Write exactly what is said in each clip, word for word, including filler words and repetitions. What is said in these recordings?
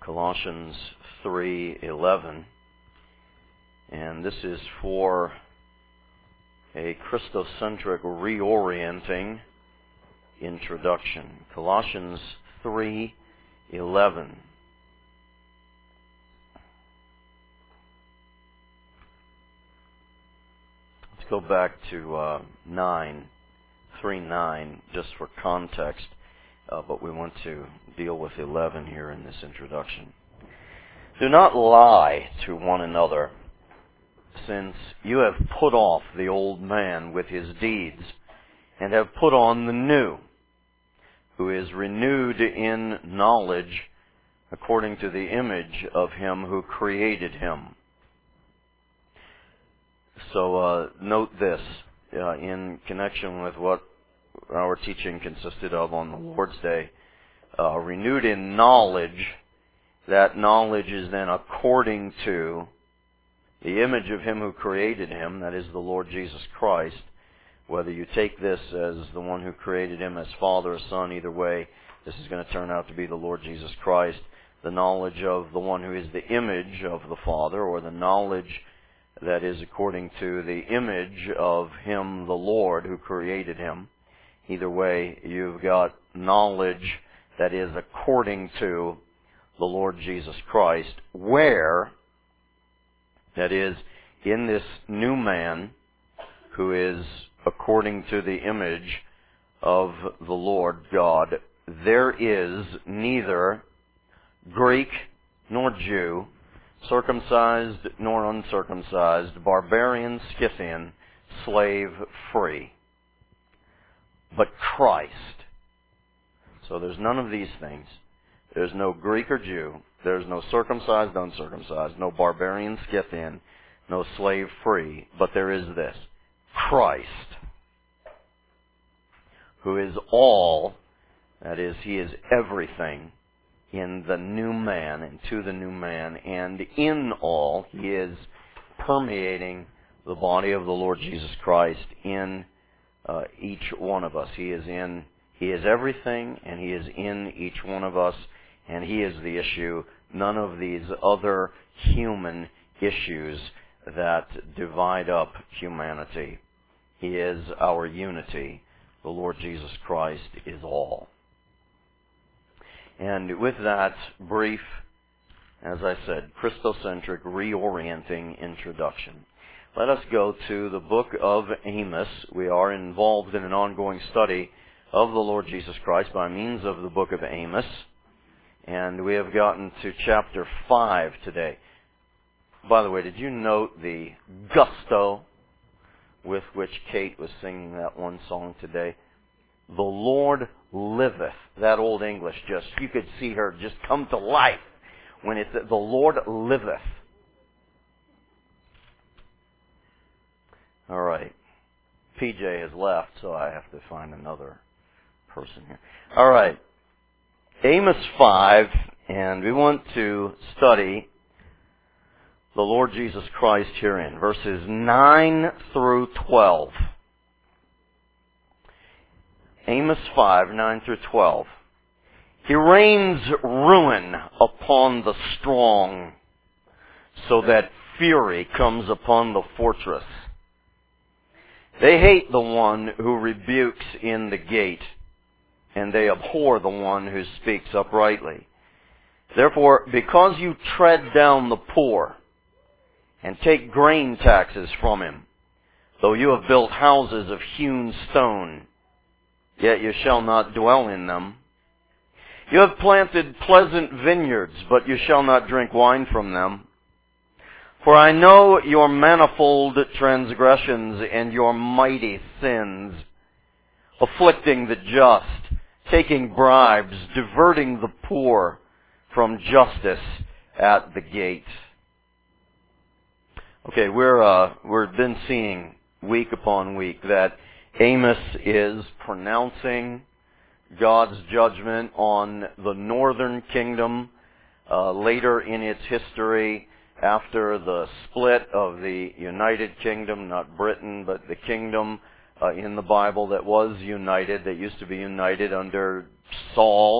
Colossians three eleven, and this is for a Christocentric reorienting introduction. Colossians three eleven. Let's go back to uh, nine, three nine, just for context, uh, but we want to deal with eleven here in this introduction. Do not lie to one another, since you have put off the old man with his deeds, and have put on the new, who is renewed in knowledge according to the image of him who created him. So uh, note this uh, in connection with what our teaching consisted of on the Lord's Day. Uh, renewed in knowledge, that knowledge is then according to the image of him who created him, that is the Lord Jesus Christ. Whether you take this as the one who created him as Father or Son, either way, this is going to turn out to be the Lord Jesus Christ. The knowledge of the one who is the image of the Father, or the knowledge that is according to the image of him, the Lord, who created him. Either way, you've got knowledge that is according to the Lord Jesus Christ, where, that is, in this new man, who is according to the image of the Lord God, there is neither Greek nor Jew, circumcised nor uncircumcised, barbarian, Scythian, slave, free, but Christ. So there's none of these things. There's no Greek or Jew. There's no circumcised, uncircumcised, no barbarian, Scythian, no slave, free, but there is this: Christ, who is all, that is, he is everything in the new man and to the new man, and in all he is permeating the body of the Lord Jesus Christ in uh, each one of us. He is in, he is everything, and he is in each one of us, and he is the issue. None of these other human issues that divide up humanity. He is our unity. The Lord Jesus Christ is all. And with that brief, as I said, Christocentric reorienting introduction, let us go to the book of Amos. We are involved in an ongoing study of the Lord Jesus Christ by means of the book of Amos. And we have gotten to chapter five today. By the way, did you note the gusto with which Kate was singing that one song today? The Lord liveth. That old English, just, you could see her just come to life when it's the Lord liveth. All right. P J has left, so I have to find another person here. All right. Amos five, and we want to study the Lord Jesus Christ herein, verses nine through twelve. Amos five, nine through twelve. He rains ruin upon the strong, so that fury comes upon the fortress. They hate the one who rebukes in the gate, and they abhor the one who speaks uprightly. Therefore, because you tread down the poor, and take grain taxes from him, though you have built houses of hewn stone, yet you shall not dwell in them. You have planted pleasant vineyards, but you shall not drink wine from them. For I know your manifold transgressions and your mighty sins, afflicting the just, taking bribes, diverting the poor from justice at the gate. Okay, we're uh, we've been seeing week upon week that Amos is pronouncing God's judgment on the northern kingdom uh, later in its history, after the split of the United Kingdom, not Britain, but the kingdom uh, in the Bible that was united, that used to be united under Saul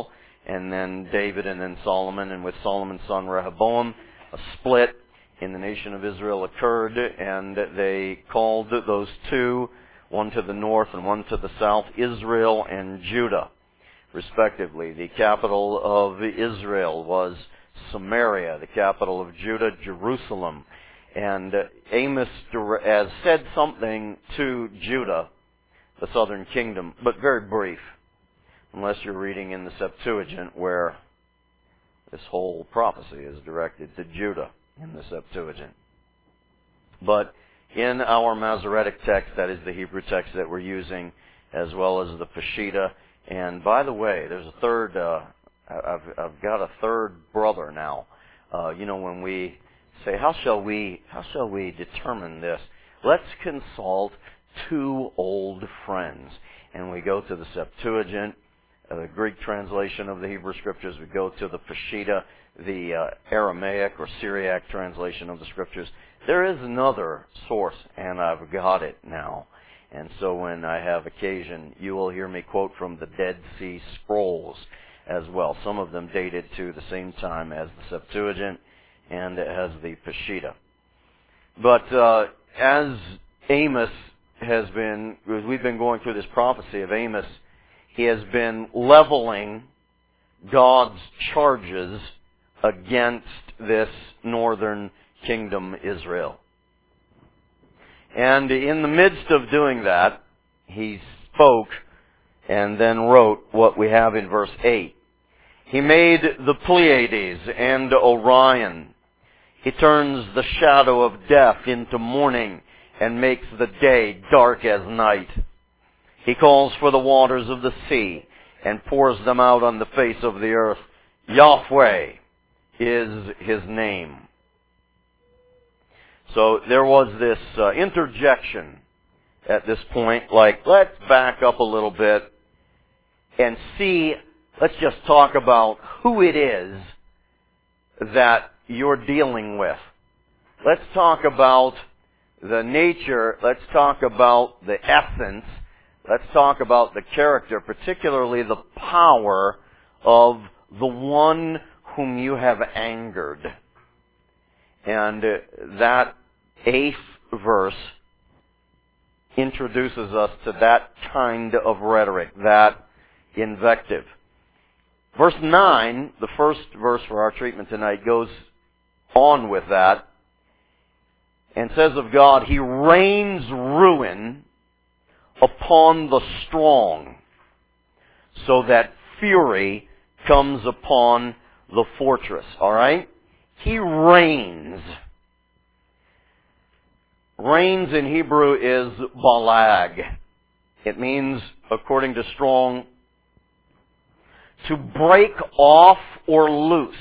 and then David, and then Solomon, and with Solomon's son Rehoboam, a split in the nation of Israel occurred, and they called those two, one to the north and one to the south, Israel and Judah, respectively. The capital of Israel was Samaria, the capital of Judah, Jerusalem. And Amos has said something to Judah, the southern kingdom, but very brief, unless you're reading in the Septuagint, where this whole prophecy is directed to Judah in the Septuagint. But in our Masoretic text, that is the Hebrew text that we're using, as well as the Peshitta. And by the way, there's a third, uh, I've, I've got a third brother now. Uh, you know, when we say, how shall we, how shall we determine this? Let's consult two old friends. And we go to the Septuagint, uh, the Greek translation of the Hebrew Scriptures. We go to the Peshitta, the uh, Aramaic or Syriac translation of the Scriptures. There is another source, and I've got it now. And so when I have occasion, you will hear me quote from the Dead Sea Scrolls as well. Some of them dated to the same time as the Septuagint and as the Peshitta. But uh, as Amos has been, as we've been going through this prophecy of Amos, he has been leveling God's charges against this northern kingdom, Israel. And in the midst of doing that, he spoke and then wrote what we have in verse eight. He made the Pleiades and Orion. He turns the shadow of death into morning and makes the day dark as night. He calls for the waters of the sea and pours them out on the face of the earth. Yahweh is his name. So there was this uh, interjection at this point, like, let's back up a little bit and see, let's just talk about who it is that you're dealing with. Let's talk about the nature, let's talk about the essence, let's talk about the character, particularly the power of the one whom you have angered. And uh, that eighth verse introduces us to that kind of rhetoric, that invective. Verse nine, the first verse for our treatment tonight, goes on with that and says of God, He rains ruin upon the strong, so that fury comes upon the fortress. All right? He reigns. Reigns in Hebrew is balag. It means, according to Strong, to break off or loose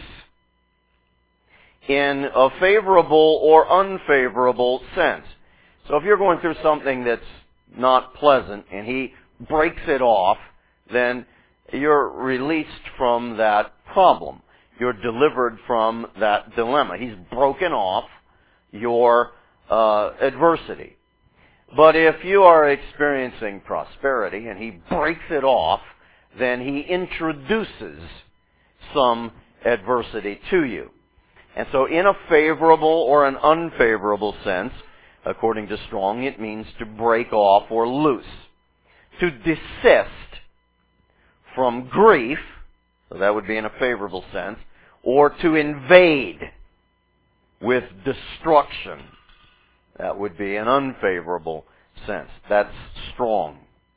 in a favorable or unfavorable sense. So if you're going through something that's not pleasant and he breaks it off, then you're released from that problem. You're delivered from that dilemma. He's broken off your uh, adversity. But if you are experiencing prosperity and he breaks it off, then he introduces some adversity to you. And so in a favorable or an unfavorable sense, according to Strong, it means to break off or loose. To desist from grief, so that would be in a favorable sense, or to invade with destruction. That would be an unfavorable sense. That's Strong.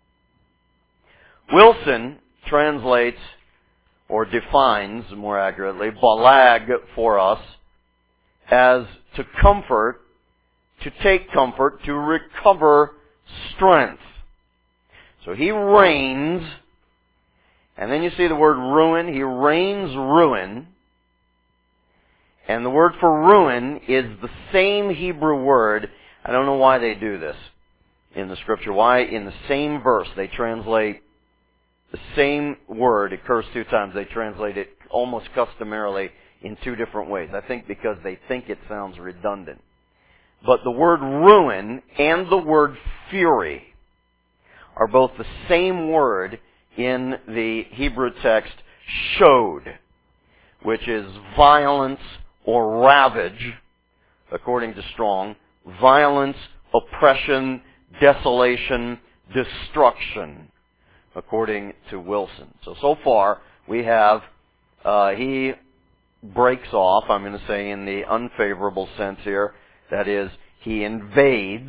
Wilson translates or defines, more accurately, balag for us as to comfort, to take comfort, to recover strength. So he reigns, and then you see the word ruin. He rains ruin. And the word for ruin is the same Hebrew word. I don't know why they do this in the Scripture. Why in the same verse they translate the same word, occurs two times. They translate it almost customarily in two different ways. I think because they think it sounds redundant. But the word ruin and the word fury are both the same word in the Hebrew text showed, which is violence or ravage, according to Strong, violence, oppression, desolation, destruction, according to Wilson. So, so far, we have, uh, he breaks off, I'm going to say in the unfavorable sense here, that is, he invades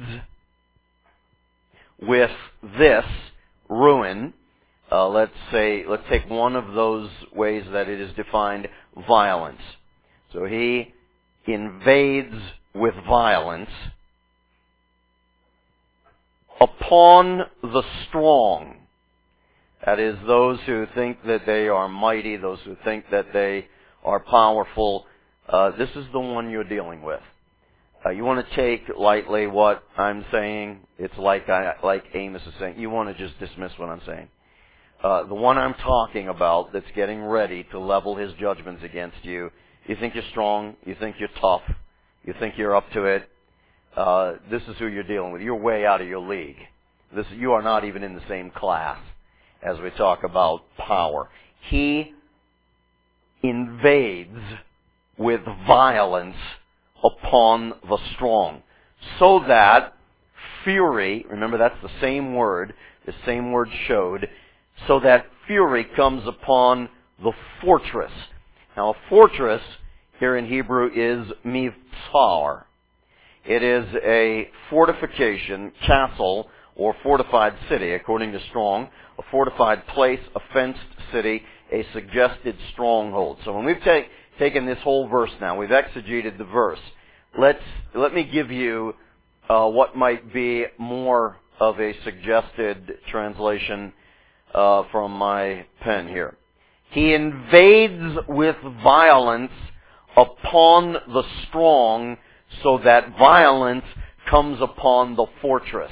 with this ruin. Uh, let's say, let's take one of those ways that it is defined, violence. So he invades with violence upon the strong. That is, those who think that they are mighty, those who think that they are powerful. Uh, this is the one you're dealing with. Uh, you want to take lightly what I'm saying. It's like I, like Amos is saying. You want to just dismiss what I'm saying. Uh, the one I'm talking about that's getting ready to level his judgments against you. You think you're strong. You think you're tough. You think you're up to it. Uh, this is who you're dealing with. You're way out of your league. This, you are not even in the same class as we talk about power. He invades with violence upon the strong, so that fury, remember that's the same word, the same word showed, so that fury comes upon the fortress. Now a fortress here in Hebrew is mivtsar. It is a fortification, castle, or fortified city, according to Strong, a fortified place, a fenced city, a suggested stronghold. So when we've take, taken this whole verse now, we've exegeted the verse, let's, let me give you uh, what might be more of a suggested translation uh, from my pen here. He invades with violence upon the strong, so that violence comes upon the fortress.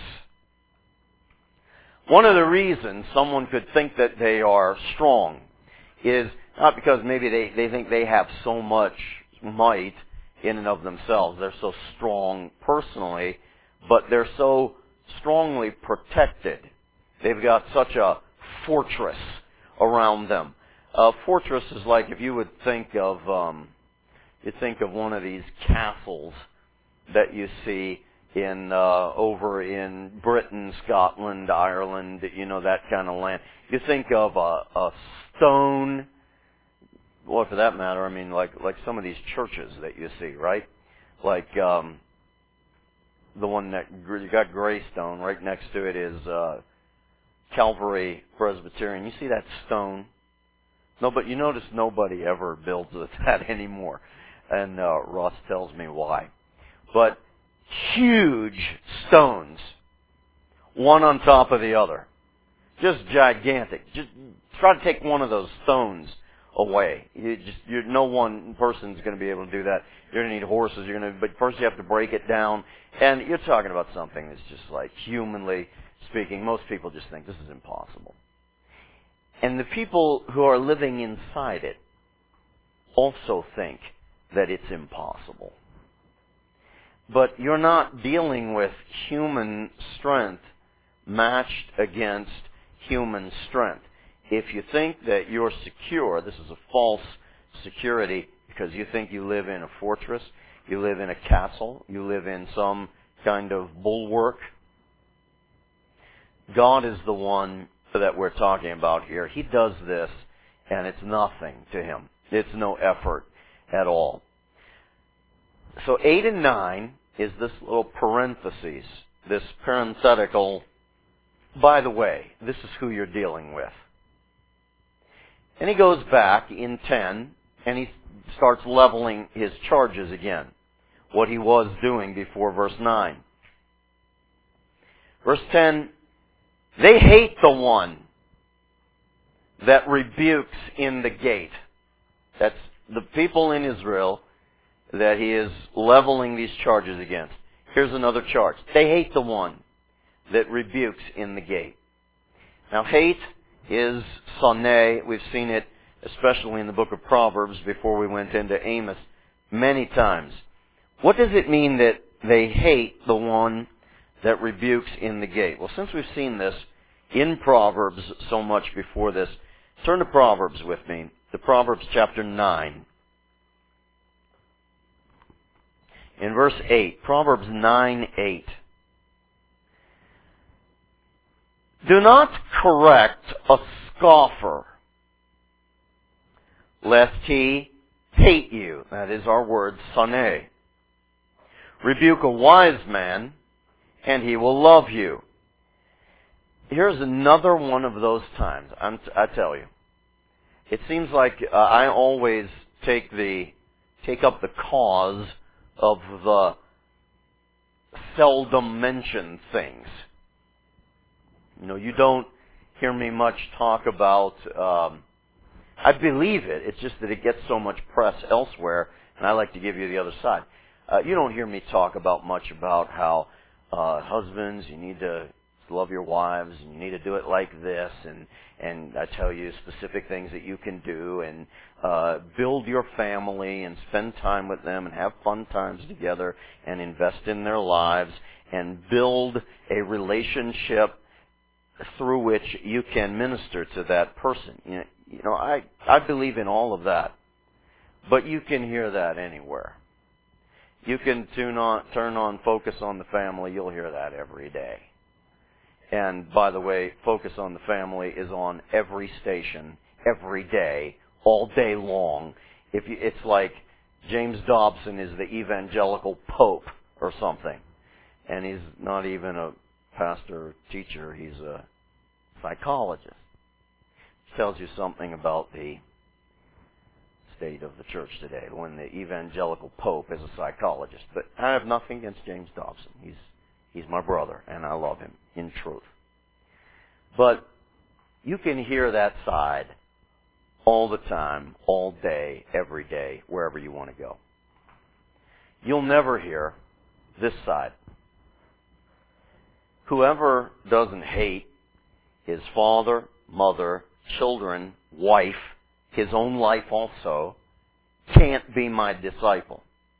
One of the reasons someone could think that they are strong is not because maybe they, they think they have so much might in and of themselves. They're so strong personally, but they're so strongly protected. They've got such a fortress around them. A fortress is like if you would think of, um, you think of one of these castles that you see in uh, over in Britain, Scotland, Ireland, you know, that kind of land. You think of a, a stone, well, for that matter, I mean, like like some of these churches that you see, right? Like um, the one that you got Greystone, right next to it is uh, Calvary Presbyterian. You see that stone? No, but you notice nobody ever builds with that anymore, and uh, Ross tells me why. But huge stones, one on top of the other, just gigantic. Just try to take one of those stones away. You just, you, no one person's going to be able to do that. You're going to need horses. You're going to, but first you have to break it down, and you're talking about something that's just like, humanly speaking, most people just think this is impossible. And the people who are living inside it also think that it's impossible. But you're not dealing with human strength matched against human strength. If you think that you're secure, this is a false security because you think you live in a fortress, you live in a castle, you live in some kind of bulwark. God is the one that we're talking about here. He does this, and it's nothing to Him. It's no effort at all. So eight and nine is this little parenthesis, this parenthetical, by the way, this is who you're dealing with. And he goes back in ten, and he starts leveling his charges again, what he was doing before verse nine. Verse ten, they hate the one that rebukes in the gate. That's the people in Israel that he is leveling these charges against. Here's another charge. They hate the one that rebukes in the gate. Now, hate is sonē. We've seen it, especially in the book of Proverbs, before we went into Amos, many times. What does it mean that they hate the one that rebukes in the gate? Well, since we've seen this in Proverbs so much before this, Turn to Proverbs with me, to Proverbs chapter nine. In verse eight, Proverbs nine eight. Do not correct a scoffer, lest he hate you. That is our word, sonē. Rebuke a wise man, and he will love you. Here's another one of those times. I'm t- I tell you, it seems like uh, I always take the take up the cause of the seldom mentioned things. You know, you don't hear me much talk about. Um, I believe it. It's just that it gets so much press elsewhere, and I like to give you the other side. Uh, you don't hear me talk about much about how uh, husbands, you need to love your wives, and you need to do it like this, and and I tell you specific things that you can do, and uh, build your family, and spend time with them, and have fun times together, and invest in their lives, and build a relationship through which you can minister to that person. You know, you know I, I believe in all of that, but you can hear that anywhere. You can tune on, turn on Focus on the Family, you'll hear that every day. And by the way, Focus on the Family is on every station, every day, all day long. If you, it's like James Dobson is the evangelical pope or something. And he's not even a pastor or teacher, he's a psychologist. Which tells you something about the state of the church today, when the evangelical pope is a psychologist. But I have nothing against James Dobson. He's he's my brother, and I love him, in truth. But you can hear that side all the time, all day, every day, wherever you want to go. You'll never hear this side. Whoever doesn't hate his father, mother, children, wife, his own life also, can't be my disciple.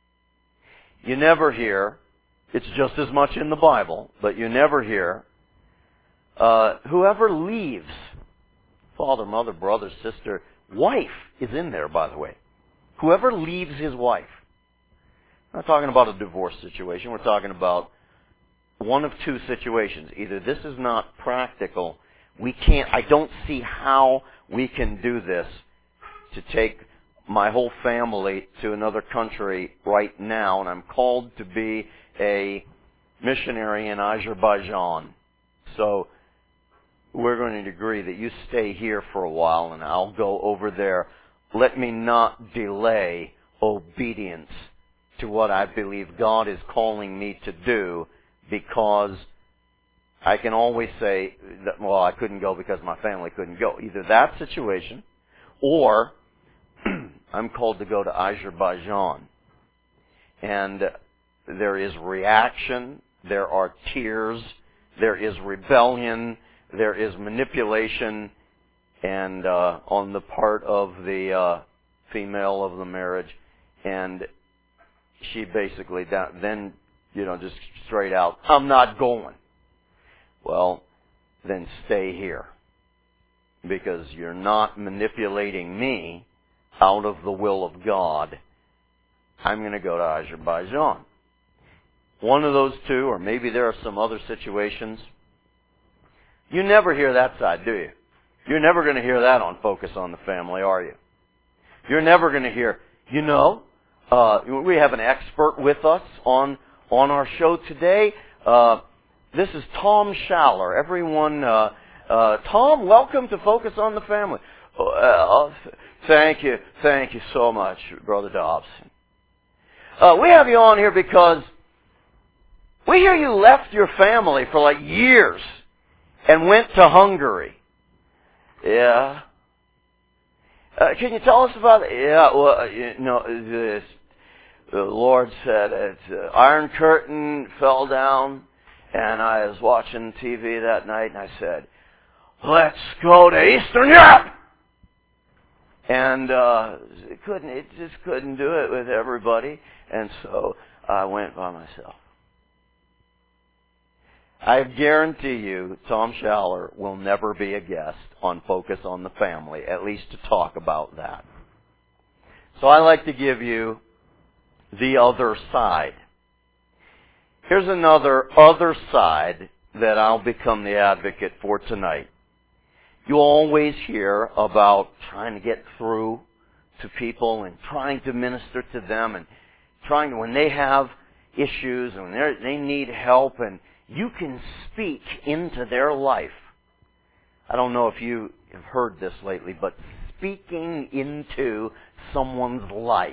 You never hear, it's just as much in the Bible, but you never hear, uh, whoever leaves, father, mother, brother, sister, wife is in there, by the way. Whoever leaves his wife. We're not talking about a divorce situation, we're talking about one of two situations. Either this is not practical, we can't, I don't see how we can do this to take my whole family to another country right now, and I'm called to be a missionary in Azerbaijan. So we're going to agree that you stay here for a while and I'll go over there. Let me not delay obedience to what I believe God is calling me to do, because I can always say that, well, I couldn't go because my family couldn't go. Either that situation, or I'm called to go to Azerbaijan. And there is reaction, there are tears, there is rebellion, there is manipulation, and uh, on the part of the uh, female of the marriage, and she basically then, you know, just straight out, I'm not going. Well, then stay here, because you're not manipulating me out of the will of God. I'm going to go to Azerbaijan. One of those two, or maybe there are some other situations. You never hear that side, do you? You're never going to hear that on Focus on the Family, are you? You're never going to hear, you know, uh, we have an expert with us on, on our show today. Uh, this is Tom Schaller. Everyone, uh, uh, Tom, welcome to Focus on the Family. Oh, uh, thank you, thank you so much, Brother Dobson. Uh, we have you on here because we hear you left your family for like years and went to Hungary. Yeah. Uh, can you tell us about it? Yeah, well, you know, this, the Lord said it. Uh, Iron Curtain fell down, and I was watching T V that night, and I said, let's go to Eastern Europe! And uh, it couldn't, it just couldn't do it with everybody, and so I went by myself. I guarantee you Tom Schaller will never be a guest on Focus on the Family, at least to talk about that. So I like to give you the other side. Here's another other side that I'll become the advocate for tonight. You always hear about trying to get through to people and trying to minister to them and trying to, when they have issues and when they need help, and you can speak into their life. I don't know if you have heard this lately, but speaking into someone's life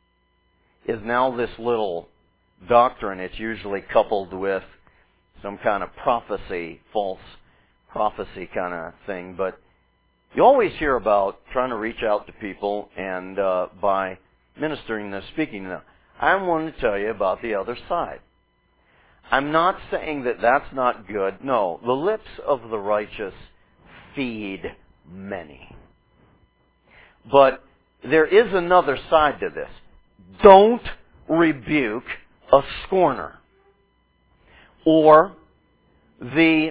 is now this little doctrine. It's usually coupled with some kind of prophecy, false prophecy kind of thing. But you always hear about trying to reach out to people and uh, by ministering to them, speaking to them. I want to tell you about the other side. I'm not saying that that's not good. No, the lips of the righteous feed many. But there is another side to this. Don't rebuke a scorner. Or the,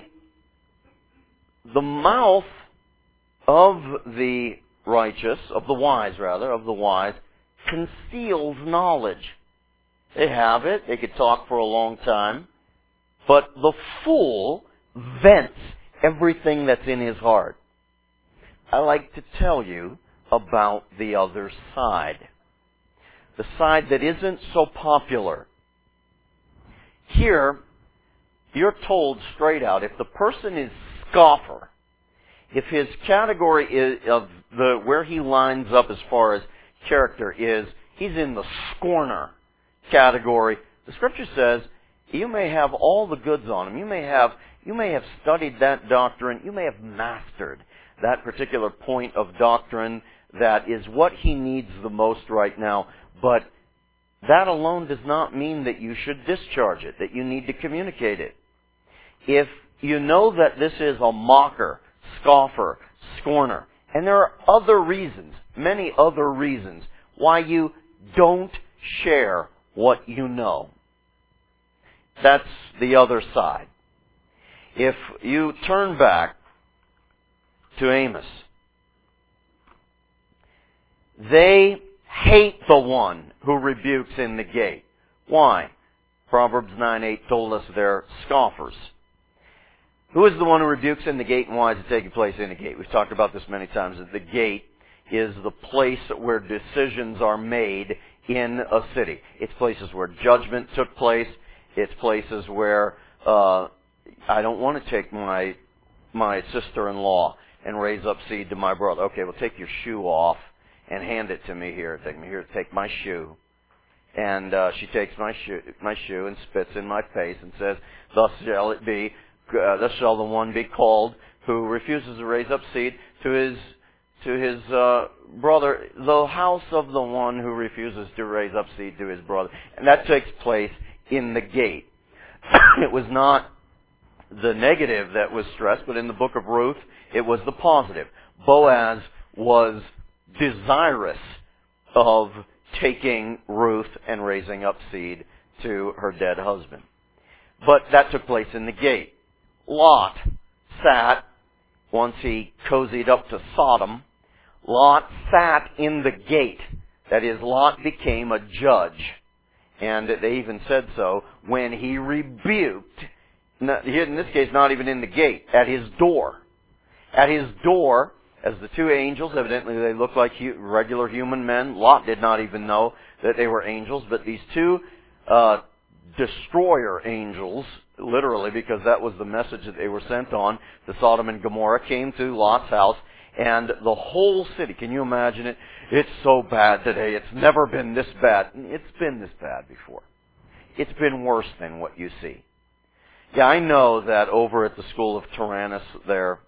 the mouth of the righteous, of the wise rather, of the wise, conceals knowledge. They have it. They could talk for a long time. But the fool vents everything that's in his heart. I like to tell you about the other side. The side that isn't so popular. Here, you're told straight out, if the person is scoffer, if his category is of the where he lines up as far as character is, he's in the scorner category. The Scripture says you may have all the goods on him. You may have you may have studied that doctrine. You may have mastered that particular point of doctrine that is what he needs the most right now. But that alone does not mean that you should discharge it, that you need to communicate it. If you know that this is a mocker, scoffer, scorner, and there are other reasons, many other reasons, why you don't share what you know. That's the other side. If you turn back to Amos, they hate the one who rebukes in the gate. Why? Proverbs nine eight told us they're scoffers. Who is the one who rebukes in the gate, and why is it taking place in the gate? We've talked about this many times, that the gate is the place where decisions are made in a city. It's places where judgment took place. It's places where uh, I don't want to take my my sister-in-law and raise up seed to my brother. Okay, well, take your shoe off and hand it to me here. Take me here. Take my shoe. And uh, she takes my shoe, my shoe and spits in my face and says, "Thus shall it be. Uh, thus shall the one be called who refuses to raise up seed to his to his uh, brother, the house of the one who refuses to raise up seed to his brother." And that takes place in the gate. It was not the negative that was stressed, but in the book of Ruth, it was the positive. Boaz was desirous of taking Ruth and raising up seed to her dead husband. But that took place in the gate. Lot sat, once he cozied up to Sodom, Lot sat in the gate. That is, Lot became a judge. And they even said so when he rebuked, in this case not even in the gate, at his door. At his door, as the two angels, evidently they looked like regular human men. Lot did not even know that they were angels, but these two uh, destroyer angels, literally, because that was the message that they were sent on to Sodom and Gomorrah, came to Lot's house, and the whole city, can you imagine it? It's so bad today. It's never been this bad. It's been this bad before. It's been worse than what you see. Yeah, I know that over at the school of Tyrannus there,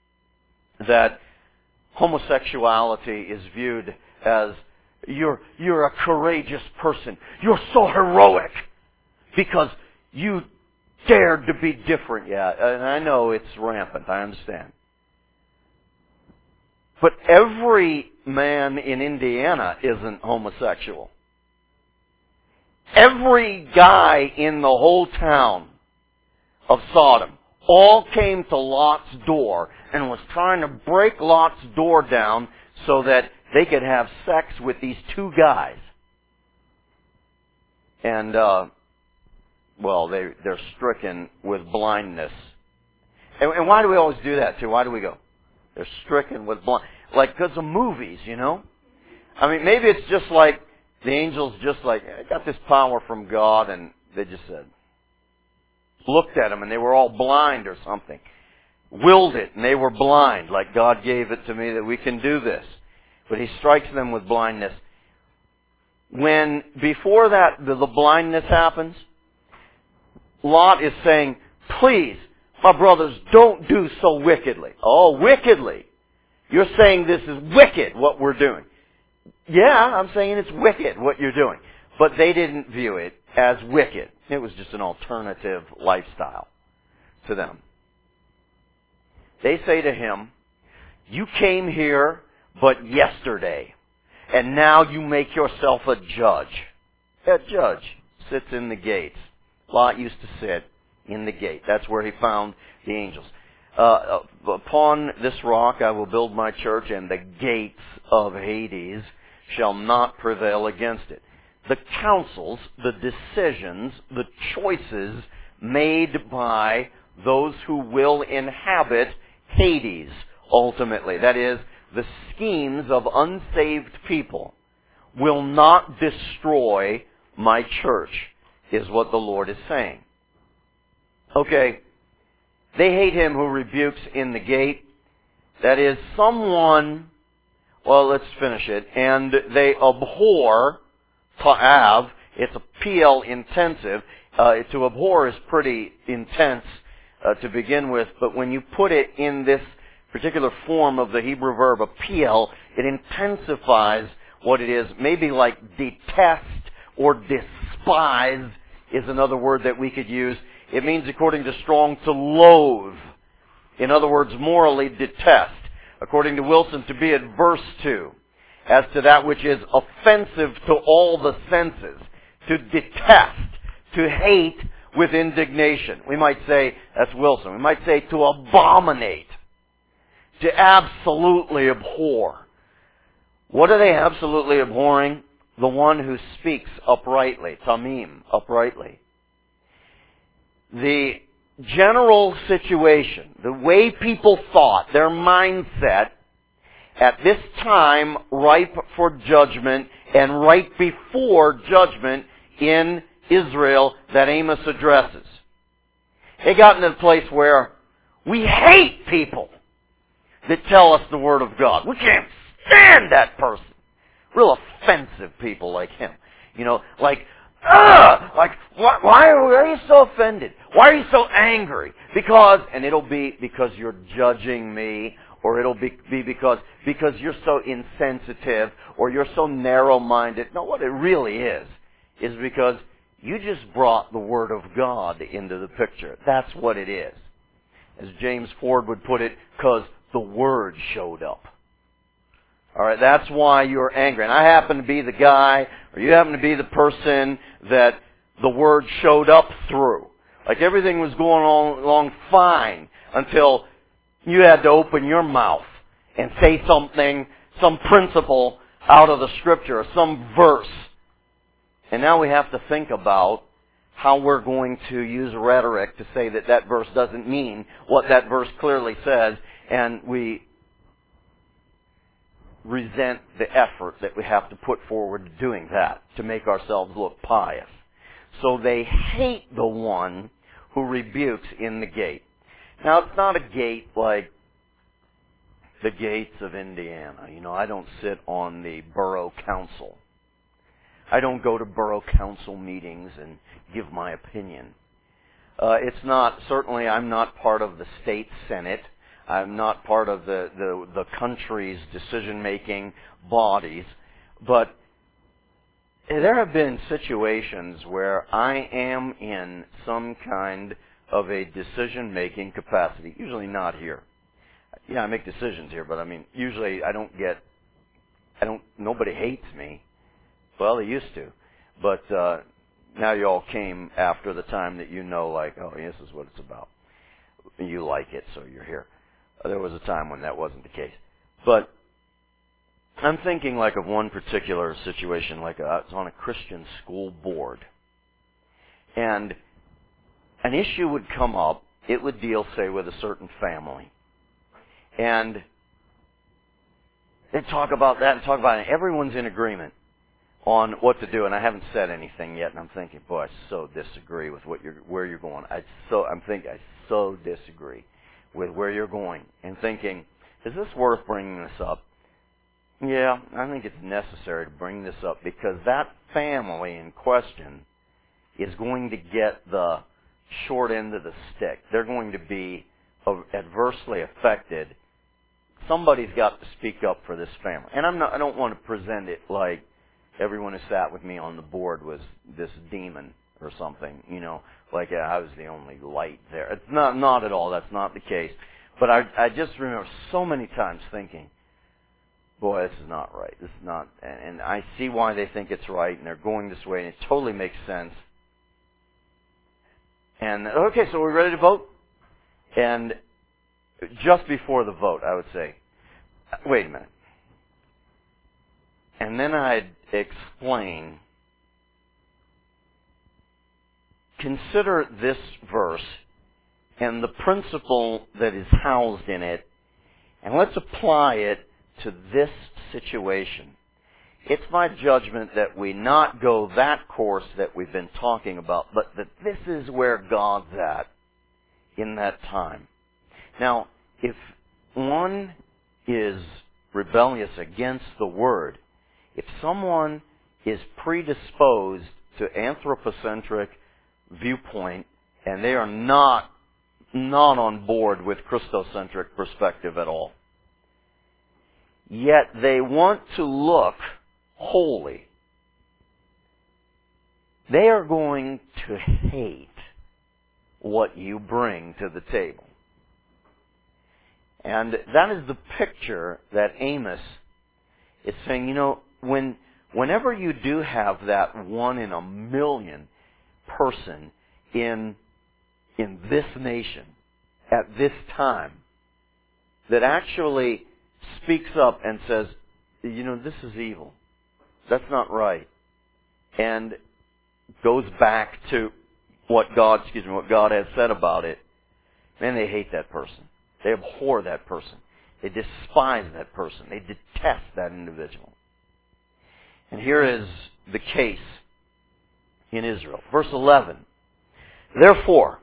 that homosexuality is viewed as, you're, you're a courageous person. You're so heroic because you dared to be different. Yeah, and I know it's rampant. I understand. But every man in Indiana isn't homosexual. Every guy in the whole town of Sodom all came to Lot's door and was trying to break Lot's door down so that they could have sex with these two guys. And, uh, well, they, they're stricken with blindness. And, and why do we always do that, too? Why do we go? They're stricken with blind. Like, because of movies, you know? I mean, maybe it's just like the angels just like, I got this power from God, and they just said, looked at them, and they were all blind or something. Willed it, and they were blind, like God gave it to me that we can do this. But He strikes them with blindness. When, before that, the, the blindness happens, Lot is saying, please, my brothers, don't do so wickedly. Oh, wickedly. You're saying this is wicked, what we're doing. Yeah, I'm saying it's wicked, what you're doing. But they didn't view it as wicked. It was just an alternative lifestyle to them. They say to him, you came here but yesterday, and now you make yourself a judge. That judge sits in the gates. Lot used to sit in the gate. That's where he found the angels. Uh, upon this rock I will build my church, and the gates of Hades shall not prevail against it. The counsels, the decisions, the choices made by those who will inhabit Hades, ultimately. That is, the schemes of unsaved people will not destroy my church, is what the Lord is saying. Okay, they hate him who rebukes in the gate. That is, someone, well, let's finish it. And they abhor ta'av. It's a P L intensive. Uh, to abhor is pretty intense uh, to begin with, but when you put it in this particular form of the Hebrew verb, a P L, it intensifies what it is. Maybe like detest or despise is another word that we could use. It means, according to Strong, to loathe. In other words, morally detest. According to Wilson, to be adverse to, as to that which is offensive to all the senses. To detest, to hate with indignation. We might say, that's Wilson, we might say to abominate. To absolutely abhor. What are they absolutely abhorring? The one who speaks uprightly, tamim, uprightly. The general situation, the way people thought, their mindset, at this time ripe for judgment and right before judgment in Israel that Amos addresses. They got into the place where we hate people that tell us the Word of God. We can't stand that person. Real offensive people like him. You know, like, ugh! Like, why, why are you so offended? Why are you so angry? Because, and it'll be because you're judging me, or it'll be, be because, because you're so insensitive, or you're so narrow-minded. No, what it really is, is because you just brought the Word of God into the picture. That's what it is. As James Ford would put it, because the Word showed up. All right, that's why you're angry. And I happen to be the guy, or you happen to be the person that the Word showed up through. Like everything was going on, along fine until you had to open your mouth and say something, some principle out of the Scripture, or some verse. And now we have to think about how we're going to use rhetoric to say that that verse doesn't mean what that verse clearly says, and we resent the effort that we have to put forward doing that to make ourselves look pious. So they hate the one who rebukes in the gate. Now, it's not a gate like the gates of Indiana. You know, I don't sit on the borough council. I don't go to borough council meetings and give my opinion. Uh, it's not, certainly I'm not part of the state senate. I'm not part of the, the, the country's decision-making bodies. But there have been situations where I am in some kind of a decision-making capacity. Usually not here. Yeah, I make decisions here, but I mean, usually I don't get, I don't, nobody hates me. Well, they used to. But uh, now you all came after the time that you know, like, oh, this is what it's about. You like it, so you're here. There was a time when that wasn't the case. But I'm thinking like of one particular situation, like a, it's on a Christian school board. And an issue would come up. It would deal, say, with a certain family. And they'd talk about that and talk about it. Everyone's in agreement on what to do. And I haven't said anything yet. And I'm thinking, boy, I so disagree with what you're, where you're going. I so I'm thinking, I so disagree with where you're going. And thinking, is this worth bringing this up? Yeah, I think it's necessary to bring this up because that family in question is going to get the short end of the stick. They're going to be adversely affected. Somebody's got to speak up for this family. And I'm not, I don't want to present it like everyone who sat with me on the board was this demon or something, you know, like I was the only light there. It's not, not at all. That's not the case. But I, I just remember so many times thinking, boy, this is not right. This is not, and, and I see why they think it's right, and they're going this way, and it totally makes sense. And, okay, so we're ready to vote? And just before the vote, I would say, wait a minute. And then I'd explain, consider this verse and the principle that is housed in it, and let's apply it to this situation. It's my judgment that we not go that course that we've been talking about, but that this is where God's at in that time. Now, if one is rebellious against the Word, if someone is predisposed to anthropocentric viewpoint and they are not, not on board with Christocentric perspective at all, yet they want to look holy, they are going to hate what you bring to the table. And that is the picture that Amos is saying, you know, when whenever you do have that one in a million person in in this nation at this time that actually speaks up and says, you know, this is evil. That's not right. And goes back to what God, excuse me, what God has said about it. Man, they hate that person. They abhor that person. They despise that person. They detest that individual. And here is the case in Israel. Verse eleven. Therefore,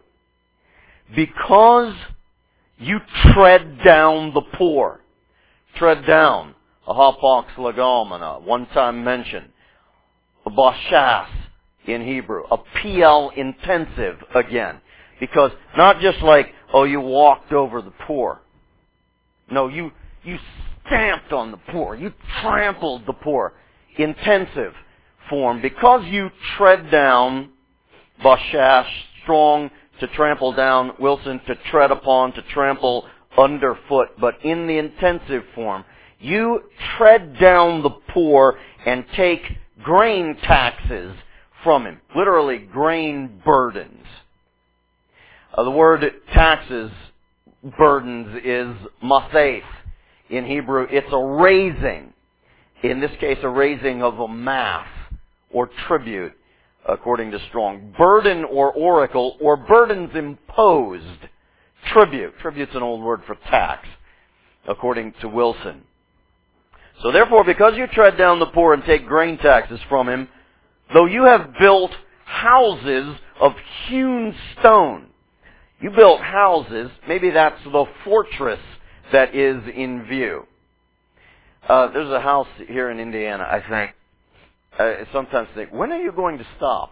because you tread down the poor, tread down, a hapax legomena, one-time mention, a bashas in Hebrew, a P L intensive again. Because not just like, oh, you walked over the poor. No, you, you stamped on the poor. You trampled the poor. Intensive form. Because you tread down, bashas, strong, to trample down, Wilson, to tread upon, to trample underfoot, but in the intensive form. You tread down the poor and take grain taxes from him. Literally, grain burdens. Uh, the word taxes, burdens, is matheth. In Hebrew, it's a raising. In this case, a raising of a mass or tribute, according to Strong. Burden or oracle, or burdens imposed. Tribute. Tribute's an old word for tax, according to Wilson. So therefore, because you tread down the poor and take grain taxes from him, though you have built houses of hewn stone. You built houses, maybe that's the fortress that is in view. Uh, there's a house here in Indiana, I think. I sometimes think, when are you going to stop?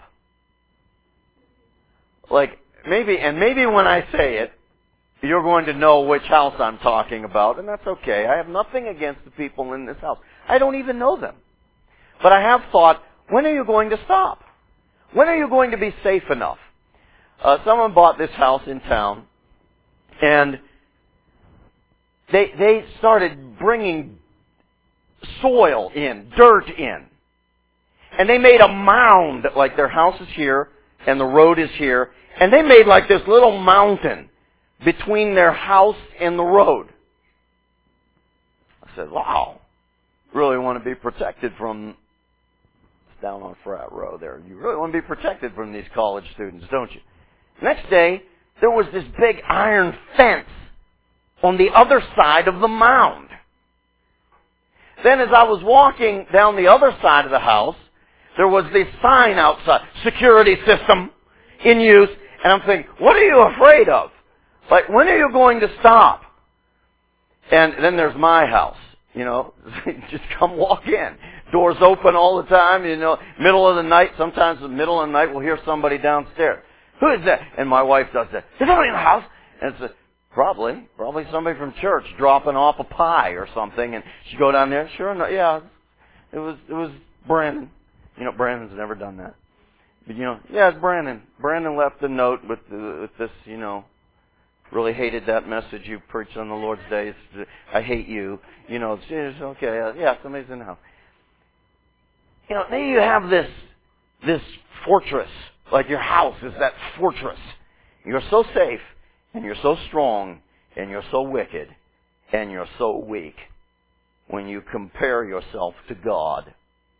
Like, maybe, and maybe when I say it, you're going to know which house I'm talking about, and that's okay. I have nothing against the people in this house. I don't even know them. But I have thought, when are you going to stop? When are you going to be safe enough? Uh, someone bought this house in town, and they they started bringing soil in, dirt in. And they made a mound, like their house is here, and the road is here, and they made like this little mountain between their house and the road. I said, wow, really want to be protected from, it's down on Frat Row there, you really want to be protected from these college students, don't you? Next day, there was this big iron fence on the other side of the mound. Then as I was walking down the other side of the house, there was this sign outside, security system in use, and I'm thinking, what are you afraid of? Like, when are you going to stop? And then there's my house, you know, just come walk in. Doors open all the time, you know, middle of the night, sometimes in the middle of the night we'll hear somebody downstairs. Who is that? And my wife does that. Is somebody in the house? And it's a, probably, probably somebody from church dropping off a pie or something, and she go down there, sure enough, yeah, it was, it was Brandon. You know, Brandon's never done that. But, you know, yeah, it's Brandon. Brandon left a note with, uh, with this, you know, really hated that message you preached on the Lord's Day. It's, I hate you. You know, it's, it's okay. Uh, yeah, somebody's in the house. You know, then you have this, this fortress. Like your house is that fortress. You're so safe, and you're so strong, and you're so wicked, and you're so weak when you compare yourself to God.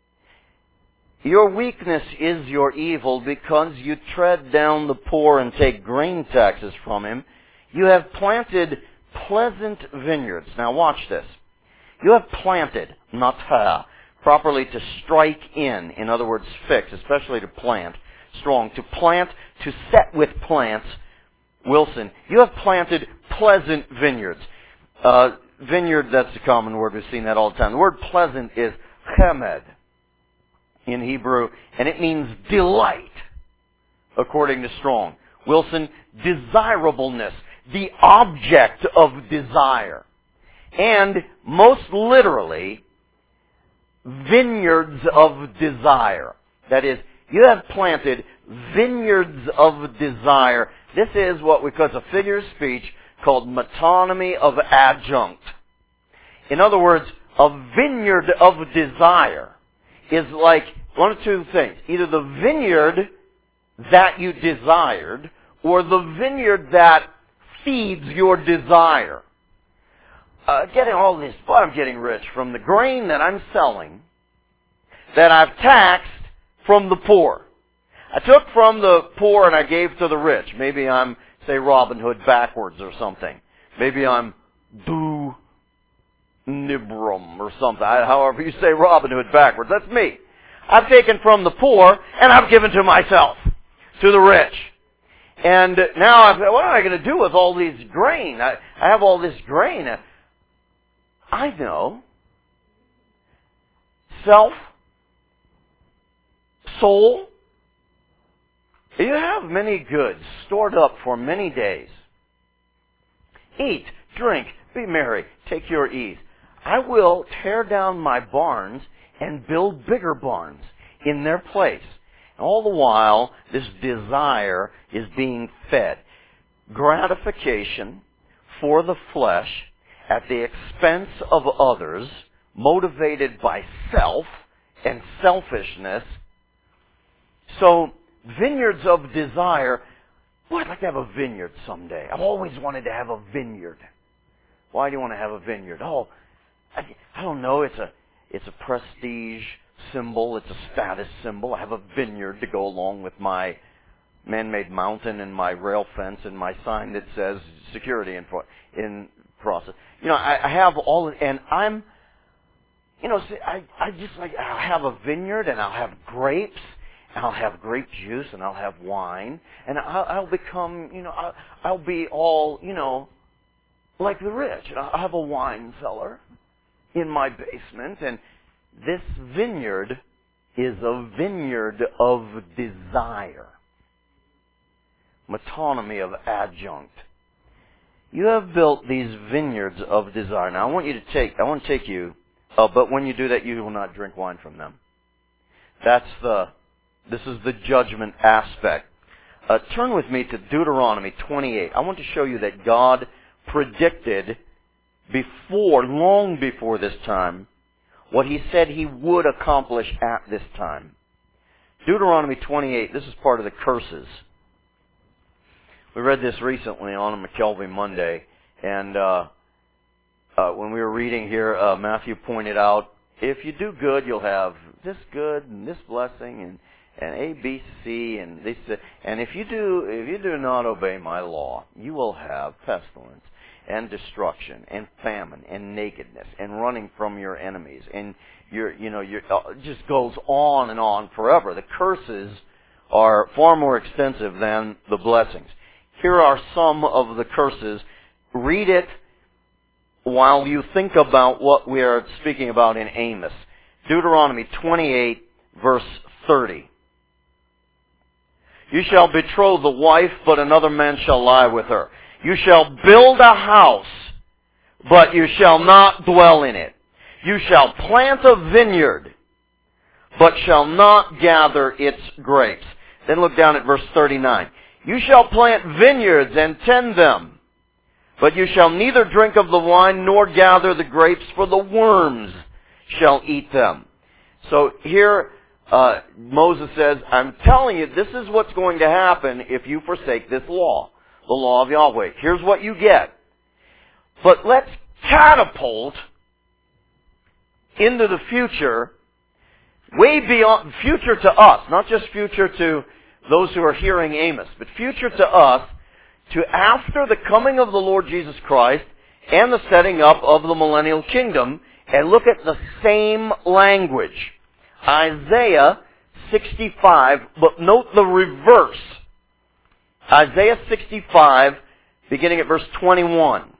Your weakness is your evil because you tread down the poor and take grain taxes from him. You have planted pleasant vineyards. Now watch this. You have planted, natah, properly to strike in, in other words, fix, especially to plant, strong, to plant, to set with plants, Wilson. You have planted pleasant vineyards. Uh, vineyard, that's a common word. We've seen that all the time. The word pleasant is chemed in Hebrew, and it means delight, according to Strong. Wilson, desirableness, the object of desire. And most literally, vineyards of desire. That is, you have planted vineyards of desire. This is what we call a figure of speech called metonymy of adjunct. In other words, a vineyard of desire is like one of two things. Either the vineyard that you desired or the vineyard that feeds your desire. Uh, getting all this, boy, I'm getting rich from the grain that I'm selling that I've taxed from the poor. I took from the poor and I gave to the rich. Maybe I'm, say, Robin Hood backwards or something. Maybe I'm do Nibrum or something. However you say Robin Hood backwards. That's me. I've taken from the poor and I've given to myself, to the rich. And now I've, what am I going to do with all these grain? I, I have all this grain. I know. Self, soul, you have many goods stored up for many days. Eat, drink, be merry, take your ease. I will tear down my barns and build bigger barns in their place. All the while, this desire is being fed. Gratification for the flesh at the expense of others, motivated by self and selfishness. So, vineyards of desire. Boy, I'd like to have a vineyard someday. I've always wanted to have a vineyard. Why do you want to have a vineyard? Oh, I, I don't know. It's a it's a prestige symbol. It's a status symbol. I have a vineyard to go along with my man-made mountain and my rail fence and my sign that says security in in process. You know, I, I have all, and I'm, you know, see, I I just like I'll have a vineyard and I'll have grapes. I'll have grape juice and I'll have wine, and I'll, I'll become, you know, I'll, I'll be all, you know, like the rich. I'll have a wine cellar in my basement, and this vineyard is a vineyard of desire. Metonymy of adjunct. You have built these vineyards of desire. Now, I want you to take, I want to take you, uh, but when you do that, you will not drink wine from them. That's the, this is the judgment aspect. Uh, turn with me to Deuteronomy twenty-eight. I want to show you that God predicted before, long before this time, what He said He would accomplish at this time. Deuteronomy twenty-eight, this is part of the curses. We read this recently on a McKelvey Monday, and uh, uh, when we were reading here, uh, Matthew pointed out, if you do good, you'll have this good and this blessing and, and A, B, C, and this. And if you do, if you do not obey my law, you will have pestilence and destruction and famine and nakedness and running from your enemies. And you're, you know, you're, it just goes on and on forever. The curses are far more extensive than the blessings. Here are some of the curses. Read it while you think about what we are speaking about in Amos. Deuteronomy twenty-eight, verse thirty. You shall betroth the wife, but another man shall lie with her. You shall build a house, but you shall not dwell in it. You shall plant a vineyard, but shall not gather its grapes. Then look down at verse thirty-nine. You shall plant vineyards and tend them, but you shall neither drink of the wine nor gather the grapes, for the worms shall eat them. So here uh, Moses says, I'm telling you, this is what's going to happen if you forsake this law, the law of Yahweh. Here's what you get. But let's catapult into the future, way beyond, future to us, not just future to those who are hearing Amos, but future to us, to after the coming of the Lord Jesus Christ and the setting up of the millennial kingdom, and look at the same language. Isaiah sixty-five, but note the reverse. Isaiah sixty-five, beginning at verse twenty-one.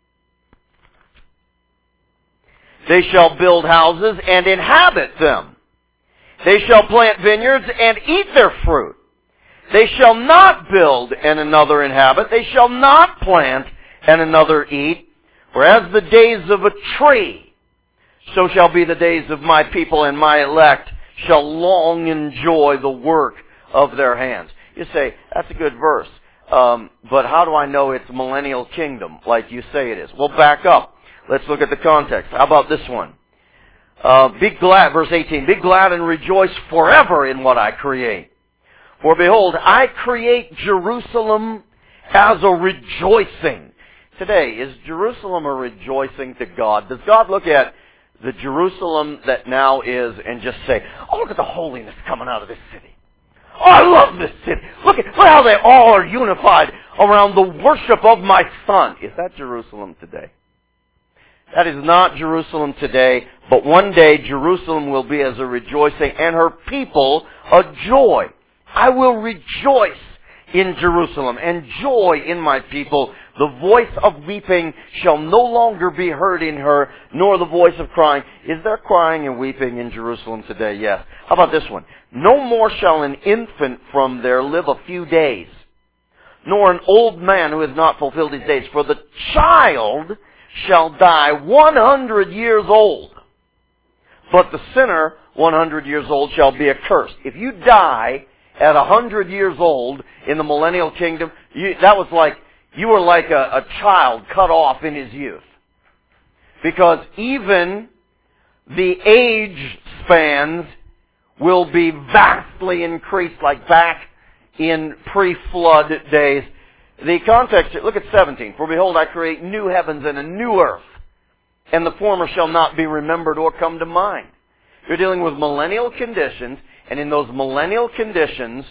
They shall build houses and inhabit them. They shall plant vineyards and eat their fruit. They shall not build and another inhabit. They shall not plant and another eat. For as the days of a tree, so shall be the days of my people, and my elect shall long enjoy the work of their hands. You say, that's a good verse. Um, but how do I know it's millennial kingdom like you say it is? Well, back up. Let's look at the context. How about this one? Uh, be glad, verse eighteen, be glad and rejoice forever in what I create. For behold, I create Jerusalem as a rejoicing. Today, is Jerusalem a rejoicing to God? Does God look at the Jerusalem that now is and just say, oh, look at the holiness coming out of this city. Oh, I love this city. Look at, look how they all are unified around the worship of my Son. Is that Jerusalem today? That is not Jerusalem today, but one day Jerusalem will be as a rejoicing and her people a joy. I will rejoice in Jerusalem and joy in my people. The voice of weeping shall no longer be heard in her, nor the voice of crying. Is there crying and weeping in Jerusalem today? Yes. How about this one? No more shall an infant from there live a few days, nor an old man who has not fulfilled his days. For the child shall die one hundred years old, but the sinner one hundred years old shall be accursed. If you die at a hundred years old in the millennial kingdom, you, that was like, you were like a, a child cut off in his youth. Because even the age spans will be vastly increased, like back in pre-flood days. The context, look at seventeen. For behold, I create new heavens and a new earth, and the former shall not be remembered or come to mind. You're dealing with millennial conditions, and in those millennial conditions,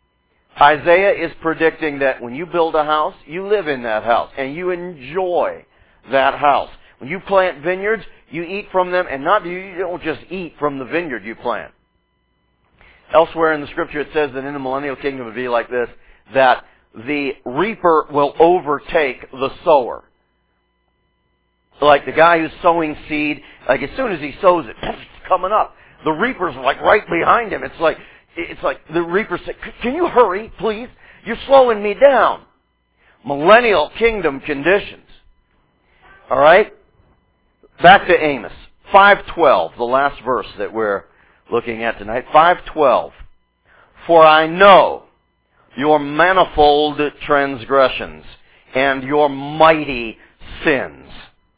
Isaiah is predicting that when you build a house, you live in that house, and you enjoy that house. When you plant vineyards, you eat from them, and not you don't just eat from the vineyard you plant. Elsewhere in the Scripture it says that in the millennial kingdom it would be like this, that the reaper will overtake the sower. Like the guy who's sowing seed, like as soon as he sows it, it's coming up. The reaper's like right behind him. It's like, it's like the reaper said, can you hurry, please? You're slowing me down. Millennial kingdom conditions. Alright? Back to Amos. five twelve, the last verse that we're looking at tonight. five twelve. For I know your manifold transgressions and your mighty sins.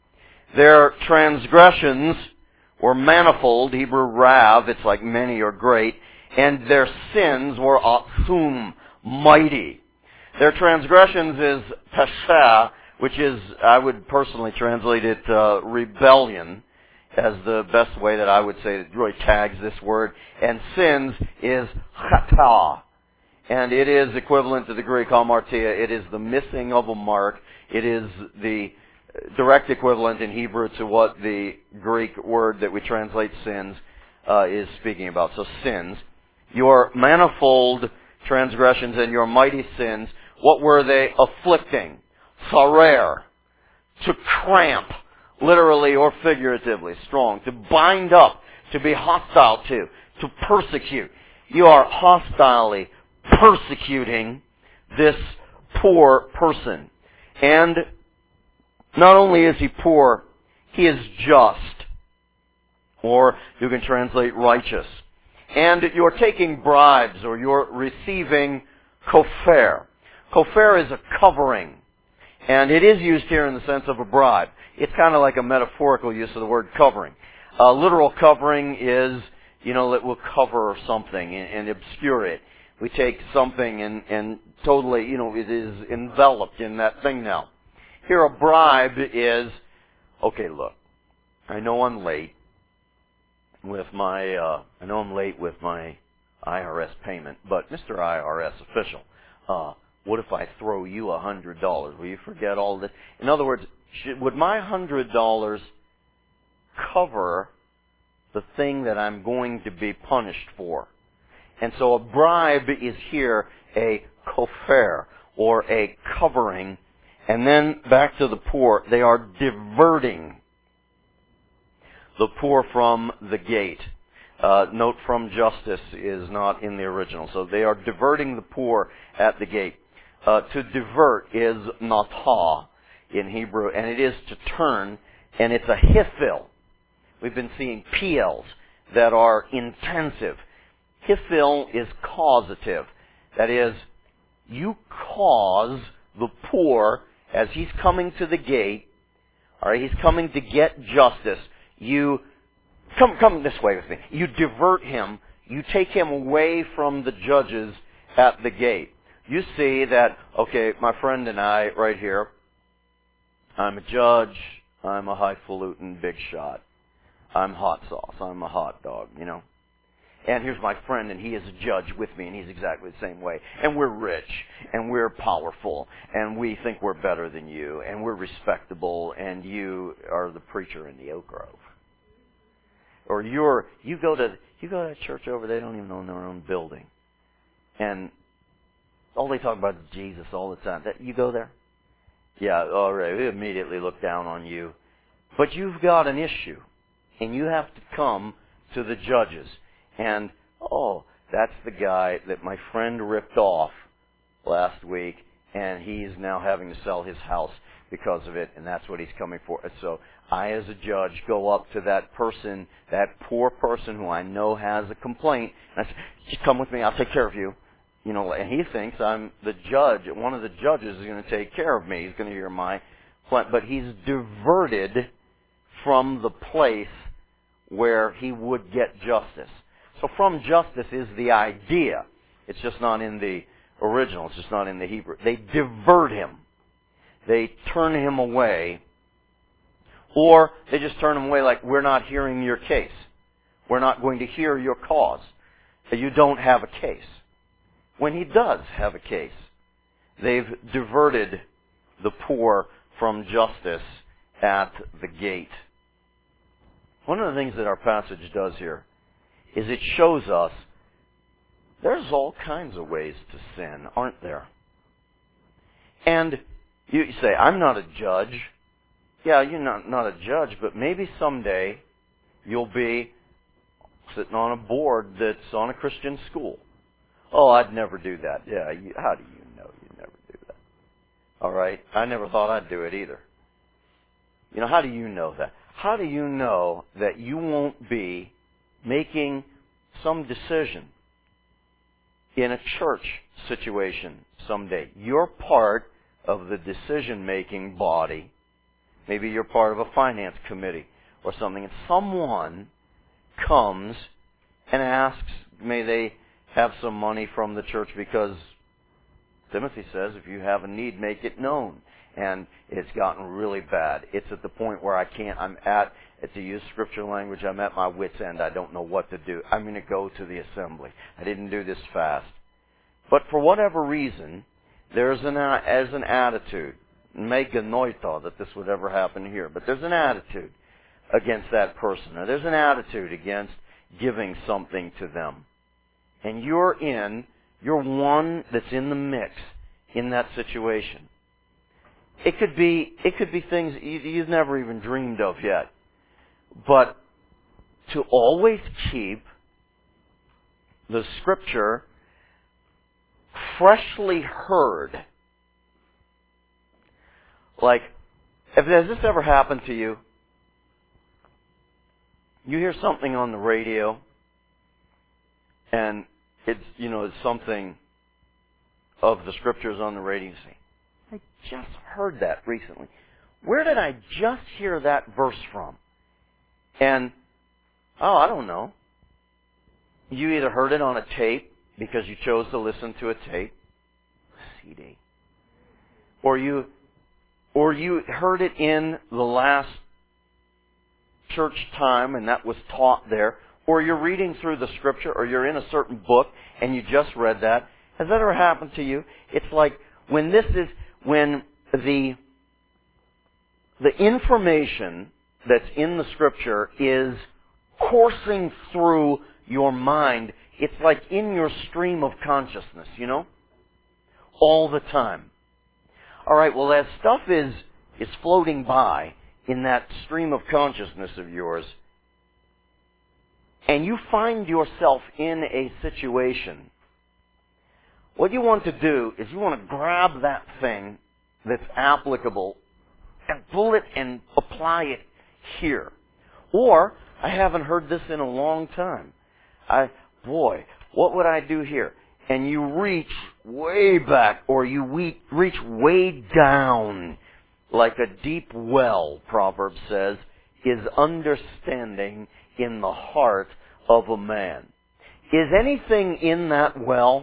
Their transgressions were manifold, Hebrew rav, it's like many or great, and their sins were atzum, mighty. Their transgressions is pesha, which is, I would personally translate it, uh, rebellion, as the best way that I would say it really tags this word. And sins is chata. And it is equivalent to the Greek hamartia. It is the missing of a mark. It is the direct equivalent in Hebrew to what the Greek word that we translate sins uh, is speaking about. So sins. Your manifold transgressions and your mighty sins, what were they afflicting? Sarer. To cramp, literally or figuratively, strong. To bind up. To be hostile to. To persecute. You are hostilely persecuting this poor person. And not only is he poor, he is just. Or you can translate righteous. And you're taking bribes, or you're receiving kofer. Kofer is a covering. And it is used here in the sense of a bribe. It's kind of like a metaphorical use of the word covering. A literal covering is, you know, that will cover something and, and obscure it. We take something and, and totally, you know, it is enveloped in that thing now. Here a bribe is, okay, look, I know I'm late with my, uh, I know I'm late with my I R S payment, but Mister I R S official, uh, what if I throw you a hundred dollars? Will you forget all this? In other words, should, would my hundred dollars cover the thing that I'm going to be punished for? And so a bribe is here a kofer, or a covering. And then back to the poor, they are diverting the poor from the gate. Uh, note from justice is not in the original. So they are diverting the poor at the gate. Uh, to divert is natah in Hebrew, and it is to turn, and it's a hifil. We've been seeing P Ls that are intensive. Hifil is causative. That is, you cause the poor, as he's coming to the gate, all right, he's coming to get justice. You, come, come this way with me. You divert him. You take him away from the judges at the gate. You see that, okay, my friend and I, right here, I'm a judge, I'm a highfalutin big shot. I'm hot sauce, I'm a hot dog, you know. And here's my friend, and he is a judge with me, and he's exactly the same way. And we're rich, and we're powerful, and we think we're better than you, and we're respectable, and you are the preacher in the Oak Grove. Or you're, you go to, you go to that church over, they don't even own their own building. And all they talk about is Jesus all the time. That, you go there? Yeah, all right, we immediately look down on you. But you've got an issue, and you have to come to the judges. And, oh, that's the guy that my friend ripped off last week, and he's now having to sell his house because of it, and that's what he's coming for. And so I, as a judge, go up to that person, that poor person who I know has a complaint, and I say, just come with me, I'll take care of you. You know, and he thinks I'm the judge. One of the judges is going to take care of me. He's going to hear my complaint. But he's diverted from the place where he would get justice. So from justice is the idea. It's just not in the original. It's just not in the Hebrew. They divert him. They turn him away. Or they just turn him away like, we're not hearing your case. We're not going to hear your cause. You don't have a case. When he does have a case, they've diverted the poor from justice at the gate. One of the things that our passage does here is it shows us there's all kinds of ways to sin, aren't there? And you say, I'm not a judge. Yeah, you're not, not a judge, but maybe someday you'll be sitting on a board that's on a Christian school. Oh, I'd never do that. Yeah, you, how do you know you'd never do that? All right, I never thought I'd do it either. You know, how do you know that? How do you know that you won't be making some decision in a church situation someday? You're part of the decision-making body. Maybe you're part of a finance committee or something, and someone comes and asks, may they have some money from the church because Timothy says, if you have a need, make it known. And it's gotten really bad. It's at the point where I can't, I'm at, to use scripture language, I'm at my wit's end. I don't know what to do. I'm going to go to the assembly. I didn't do this fast. But for whatever reason, there's an, as an attitude, mega noita, that this would ever happen here, but there's an attitude against that person. Or there's an attitude against giving something to them. And you're in, you're one that's in the mix in that situation. It could be, it could be things you, you've never even dreamed of yet. But to always keep the Scripture freshly heard. Like, if, has this ever happened to you? You hear something on the radio, and it's, you know, it's something of the Scriptures on the radio. You say, I just heard that recently. Where did I just hear that verse from? And, oh, I don't know. You either heard it on a tape because you chose to listen to a tape, C D, or you, or you heard it in the last church time and that was taught there, or you're reading through the Scripture, or you're in a certain book and you just read that. Has that ever happened to you? It's like when this is, when the, the information that's in the Scripture is coursing through your mind. It's like in your stream of consciousness, you know? All the time. Alright, well, as stuff is, is floating by in that stream of consciousness of yours, and you find yourself in a situation, what you want to do is you want to grab that thing that's applicable and pull it and apply it here. Or, I haven't heard this in a long time. I, boy, what would I do here? And you reach way back, or you reach way down, like a deep well, Proverbs says, is understanding in the heart of a man. Is anything in that well?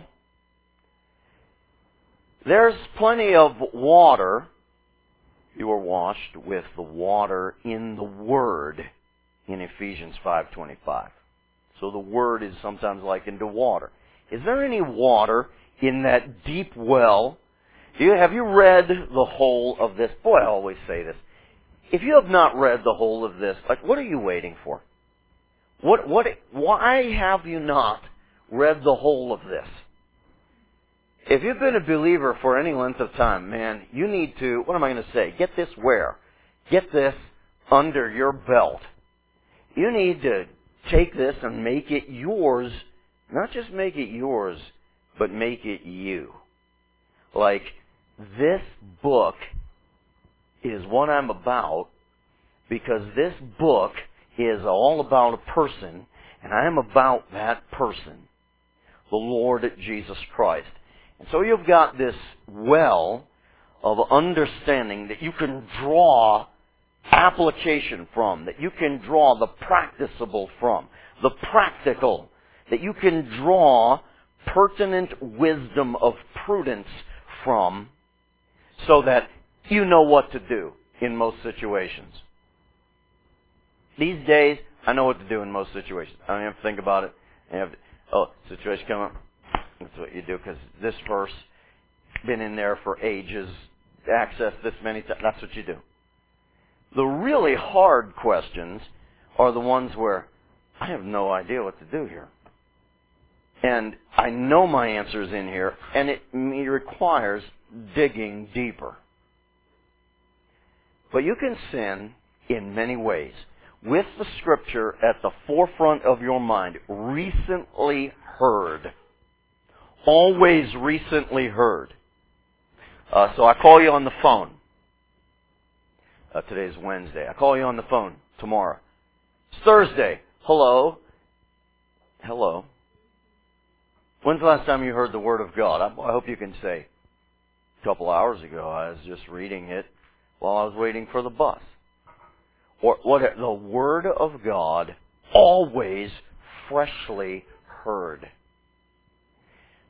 There's plenty of water. You are washed with the water in the Word in Ephesians five twenty-five. So the Word is sometimes likened to water. Is there any water in that deep well? Do you, have you read the whole of this? Boy, I always say this. If you have not read the whole of this, like, what are you waiting for? What, what, why have you not read the whole of this? If you've been a believer for any length of time, man, you need to, what am I going to say? Get this where? Get this under your belt. You need to take this and make it yours. Not just make it yours, but make it you. Like, this book is what I'm about because this book is all about a person, and I'm about that person, the Lord Jesus Christ. And so you've got this well of understanding that you can draw application from, that you can draw the practicable from, the practical, that you can draw pertinent wisdom of prudence from, so that you know what to do in most situations. These days, I know what to do in most situations. I don't even have to think about it. I have to, oh, situation come up. That's what you do, because this verse, been in there for ages, accessed this many times. That's what you do. The really hard questions are the ones where I have no idea what to do here. And I know my answer's in here, and it requires digging deeper. But you can sin in many ways. With the Scripture at the forefront of your mind, recently heard. Always recently heard. Uh, so I call you on the phone. Uh, today's Wednesday. I call you on the phone tomorrow. It's Thursday. Hello. Hello. When's the last time you heard the Word of God? I, I hope you can say, a couple hours ago I was just reading it while I was waiting for the bus. Or what? The Word of God, always freshly heard.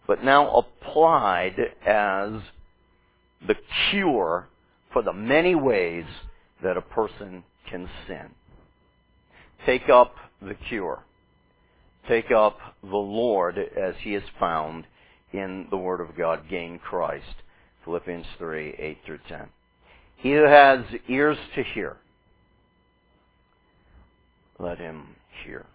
but now applied as the cure for the many ways that a person can sin. Take up the cure. Take up the Lord as He is found in the Word of God. Gain Christ. Philippians three, eight through ten. He who has ears to hear, let him hear.